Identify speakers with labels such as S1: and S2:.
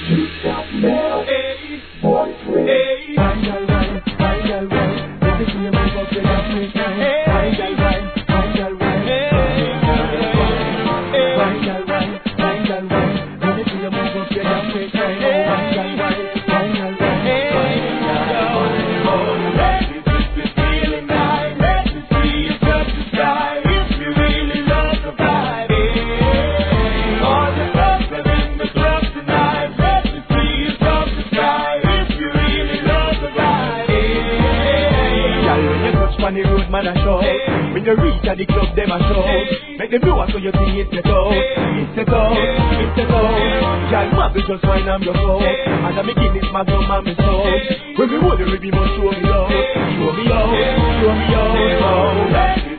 S1: Stop now. Boy, wait. Wine, girl, wine. Wine, girl, wine. Let me see you move up your left wrist. Wine, girl, wine. Wine, girl, wine. Wine, girl, wine. Wine, girl, wine. Let me see you move up your left wrist. Wine, girl, wine. Wine, girl, wine. On the road, man, a show. When you reach at the club, them a show. Make them know so you think it's the toe. It's the toe, it's the toe. Y'all must be just wine on your toe. And I'm making this my drum and me soul. When we hold the rhythm, must show me out. Show me out, show me out.